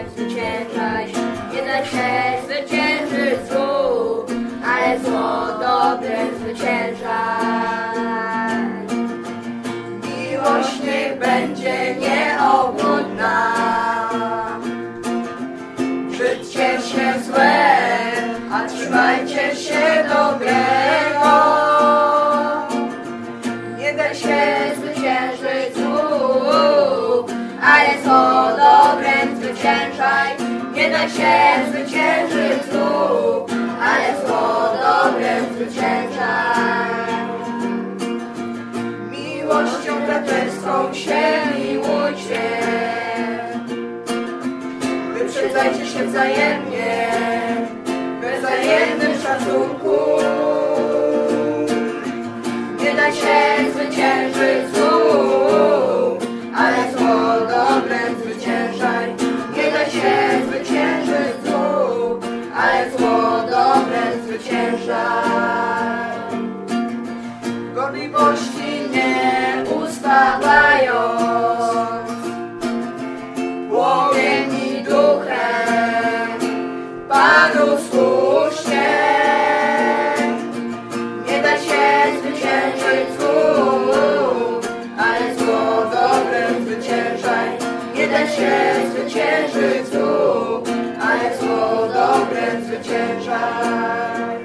zwyciężaj. Nie daj się zwyciężyć złu, ale zło dobrem zwyciężaj. Miłość niech będzie nieobłudna, brzydźcie się złe, a trzymajcie się dobrego. Nie daj się zwyciężyć złu, ale zło dobrem zwyciężaj. Nie daj się zwyciężyć złu, ale zło dobrem zwyciężaj. Miłością braterską się miłujcie, wyprzedzajcie się wzajemnie, we wzajemnym szacunku. Nie daj się zwyciężyć złu, ale zło dobrem zwyciężaj. Nie daj się zwyciężyć złu, ale zło dobrem zwyciężaj. Gorliwości nie ustawając, płomień i duchem Panu słusznie. Nie da się zwyciężyć złu, ale zło dobrem zwyciężaj. Nie da się zwyciężyć złu, ale zło dobrem zwyciężaj.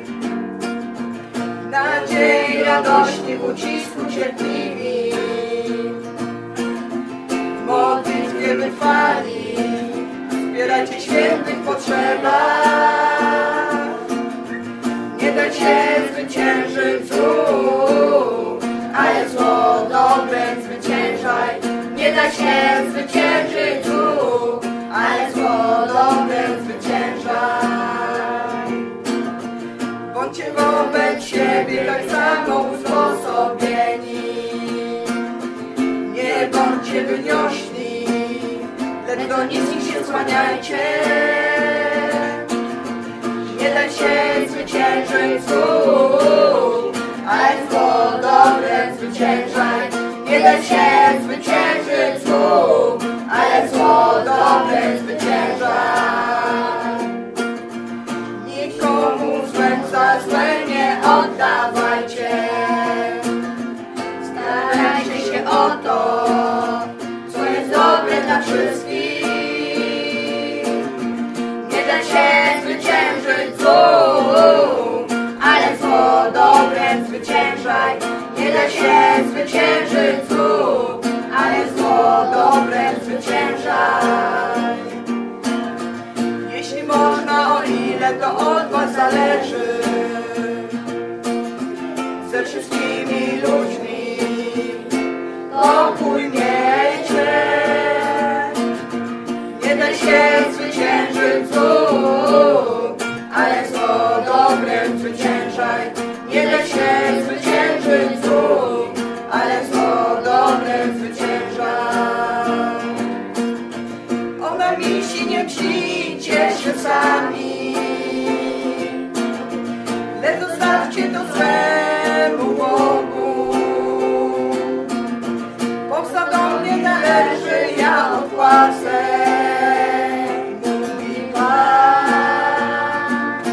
Nadziei, radości, w ucisku cierpliwi, w modlitwie wytrwali, wspierajcie świętych w potrzebach. Nie daj się zwyciężyć złu, ale zło dobrem zwyciężaj. Nie daj się zwyciężyć złu, ale zło dobrem zwyciężaj. Bądźcie wobec siebie tak samo usposobieni. Nie bądźcie wyniośli, lecz do niskich się skłaniajcie. Nie daj się zwyciężyć złu, ale zło dobrem zwyciężaj. Nie daj się zwyciężyć złu, ale zło dobrem zwyciężaj. Nikomu złem za złe nie oddawajcie. Starajcie się o to, co jest dobre dla wszystkich. Nie da się zwyciężyć złu, ale zło dobrem zwyciężaj. Nie da się zwyciężyć złu, ale zło dobrem zwyciężaj. Jeśli można, o ile to od was zależy, ze wszystkimi ludźmi pokój miejcie. Nie daj się zwyciężyć złu, ale zło dobrem zwyciężaj. Nie daj się zwyciężyć złu, ale zło dobrem zwyciężaj. Ona misi, nie mścicie się sami, lecz zostawcie to swemu Bogu. Powstał do mnie należy, ja odpłacę, mówi Pan.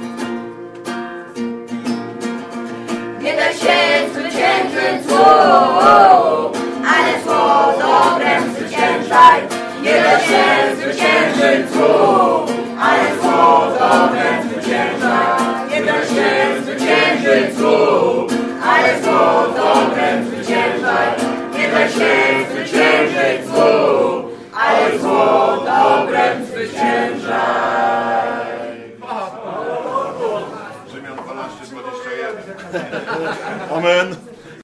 Nie da się zwyciężyć złu, ale zło dobrem zwyciężaj. Nie da się zwyciężyć złu, ale zło dobrem zwyciężaj. Nie da się zwyciężyć złu, ale zło dobrem zwyciężaj. Nie da się zwyciężyć złu, ale zło dobrem zwyciężaj. Rzymian 12:21. Amen.